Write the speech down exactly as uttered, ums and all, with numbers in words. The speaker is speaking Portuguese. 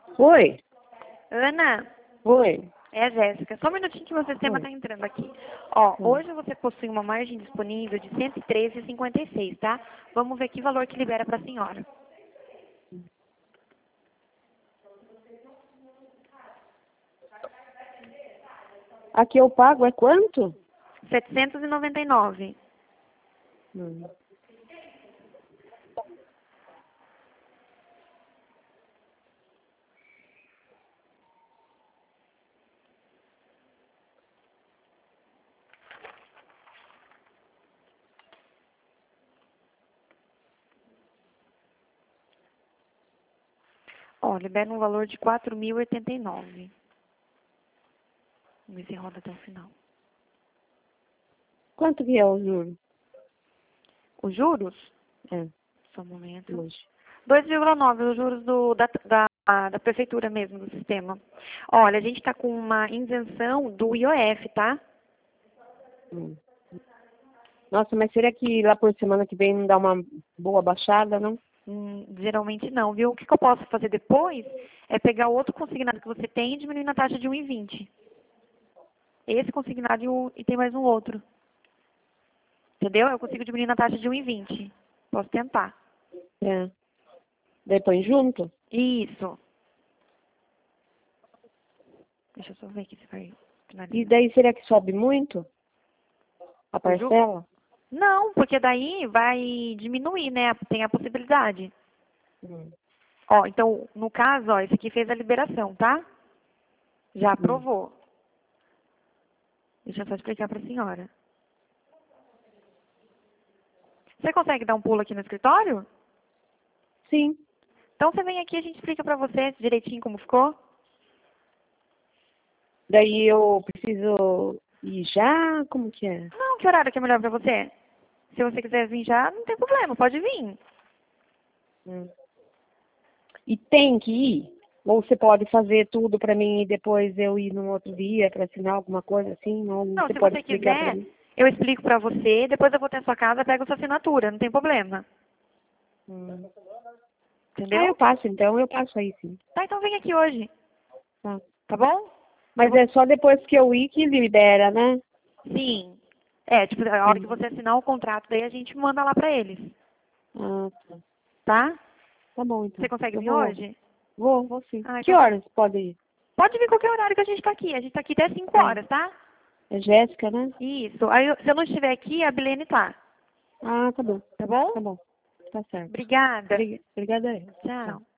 Oi, Ana, oi. é a Jéssica. Só um minutinho que meu sistema Oi. está entrando aqui. Ó, Hum. hoje você possui uma margem disponível de cento e treze vírgula cinquenta e seis, tá? Vamos ver que valor que libera para a senhora. Aqui eu pago é quanto? setecentos e noventa e nove. Hum. Ó, libera um valor de quatro mil e oitenta e nove. Vamos ver se roda até o final. Quanto que é o juro? Os juros? É, Só um momento. hoje. dois vírgula nove, os juros do, da, da, da prefeitura mesmo, do sistema. Olha, a gente está com uma isenção do I O F, tá? Hum. Nossa, mas será que lá por semana que vem não dá uma boa baixada, não? Hum, geralmente não, viu? O que, que eu posso fazer depois é pegar o outro consignado que você tem e diminuir na taxa de um vírgula vinte. Esse consignado e, o, e tem mais um outro. Entendeu? Eu consigo diminuir na taxa de um vírgula vinte. Posso tentar. É. Daí põe junto? Isso. Deixa eu só ver aqui se vai E finalizar. daí será que sobe muito? A O ju- parcela? Não, porque daí vai diminuir, né? Tem a possibilidade. Hum. Ó, então, no caso, ó, esse aqui fez a liberação, tá? Já Hum. aprovou. Deixa eu só explicar para a senhora. Você consegue dar um pulo aqui no escritório? Sim. Então você vem aqui e a gente explica para você direitinho como ficou. Daí eu preciso ir já? Como que é? Não, que horário que é melhor para você? Se você quiser vir já, não tem problema, pode vir. Hum. E tem que ir? Ou você pode fazer tudo pra mim e depois eu ir num outro dia pra assinar alguma coisa assim? Ou Não, você se pode você explicar pra quiser, mim? eu explico para você, depois eu vou até a sua casa, pego a sua assinatura, não tem problema. Hum. Ah, eu Entendeu? passo então, eu passo aí sim. Tá, então vem aqui hoje, Tá. tá bom? Mas é só depois que eu ir que libera, né? Sim. É, tipo, a hora que Hum. você assinar o contrato, daí a gente manda lá pra eles, Ah, tá. tá? Tá bom então. Você consegue Eu vir vou. hoje? Vou, vou sim. Ah, Que então tá. horas pode ir? Pode vir qualquer horário que a gente tá aqui. A gente tá aqui até cinco Tá. horas, tá? É Jéssica, né? Isso. Aí, eu- se eu não estiver aqui, a Bilene tá. Ah, tá bom. Tá bom? Tá bom. Tá certo. Obrigada. Obrig- Obrigada a eu. Tchau. Tchau.